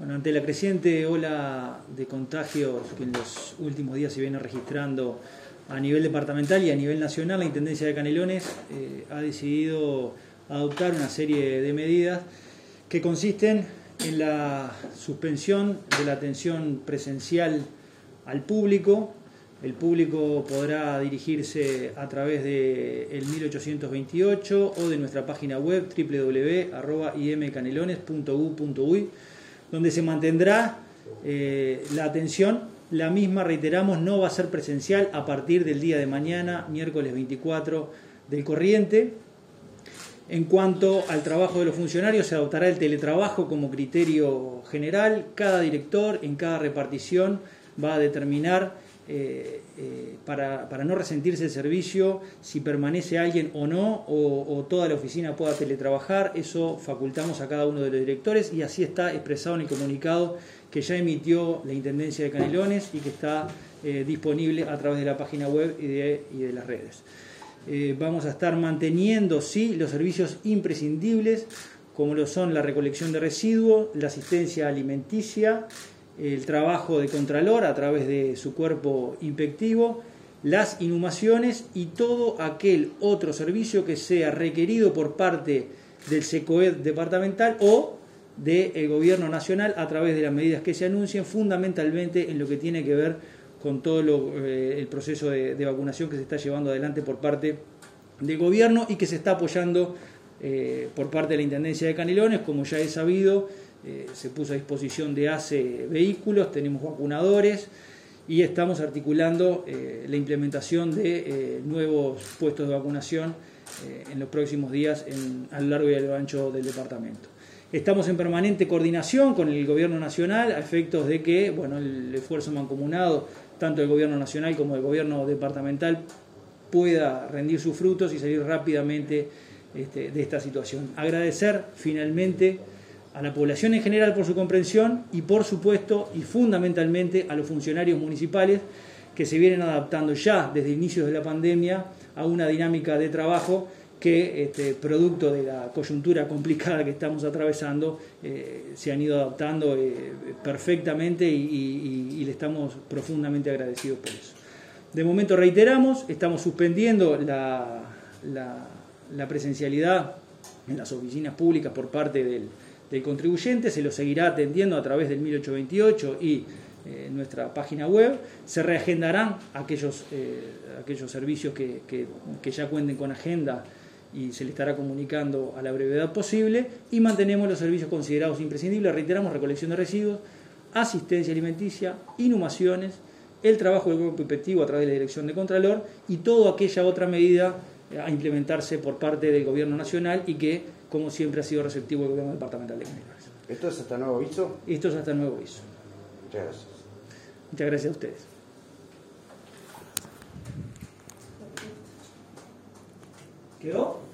Bueno, ante la creciente ola de contagios que en los últimos días se viene registrando a nivel departamental y a nivel nacional, la Intendencia de Canelones ha decidido adoptar una serie de medidas que consisten en la suspensión de la atención presencial al público. El público podrá dirigirse a través del 1828 o de nuestra página web www.imcanelones.gu.uy, donde se mantendrá la atención. La misma, reiteramos, no va a ser presencial a partir del día de mañana, miércoles 24 del corriente. En cuanto al trabajo de los funcionarios, se adoptará el teletrabajo como criterio general. Cada director en cada repartición va a determinar, para no resentirse el servicio, si permanece alguien o no, o toda la oficina pueda teletrabajar. Eso facultamos a cada uno de los directores y así está expresado en el comunicado que ya emitió la Intendencia de Canelones y que está disponible a través de la página web y de las redes. Vamos a estar manteniendo, sí, los servicios imprescindibles, como lo son la recolección de residuos, la asistencia alimenticia, el trabajo de contralor a través de su cuerpo inspectivo, las inhumaciones y todo aquel otro servicio que sea requerido por parte del SECOED departamental o del Gobierno Nacional a través de las medidas que se anuncien, fundamentalmente en lo que tiene que ver con todo el proceso de vacunación que se está llevando adelante por parte del Gobierno y que se está apoyando por parte de la Intendencia de Canelones. Como ya es sabido, se puso a disposición de ACE vehículos, tenemos vacunadores y estamos articulando la implementación de nuevos puestos de vacunación en los próximos días a lo largo y a lo ancho del departamento. Estamos en permanente coordinación con el Gobierno Nacional a efectos de que, el esfuerzo mancomunado, tanto del Gobierno Nacional como del Gobierno departamental, pueda rendir sus frutos y salir rápidamente de esta situación. Agradecer finalmente a la población en general por su comprensión y, por supuesto, y fundamentalmente a los funcionarios municipales que se vienen adaptando ya desde inicios de la pandemia a una dinámica de trabajo que, producto de la coyuntura complicada que estamos atravesando, se han ido adaptando perfectamente y le estamos profundamente agradecidos por eso. De momento, reiteramos, estamos suspendiendo la presencialidad en las oficinas públicas por parte del contribuyente. Se lo seguirá atendiendo a través del 1828 y nuestra página web. Se reagendarán aquellos servicios que ya cuenten con agenda y se le estará comunicando a la brevedad posible, y mantenemos los servicios considerados imprescindibles. Reiteramos: recolección de residuos, asistencia alimenticia, inhumaciones, el trabajo del grupo inspectivo a través de la Dirección de Contralor y toda aquella otra medida a implementarse por parte del Gobierno Nacional y que, como siempre, ha sido receptivo el Gobierno Departamental de Canelones. ¿Esto es hasta nuevo aviso? Esto es hasta nuevo aviso. Muchas gracias. Muchas gracias a ustedes. ¿Quedó?